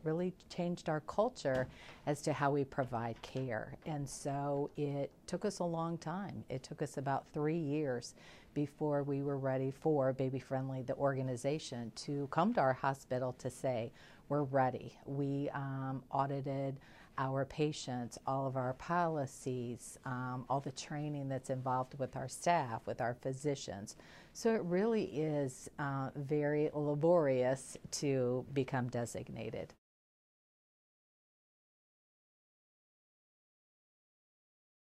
really changed our culture as to how we provide care. And so it took us a long time. It took us about 3 years before we were ready for Baby Friendly, the organization, to come to our hospital to say, we're ready. We audited our patients, all of our policies, all the training that's involved with our staff, with our physicians. So it really is very laborious to become designated.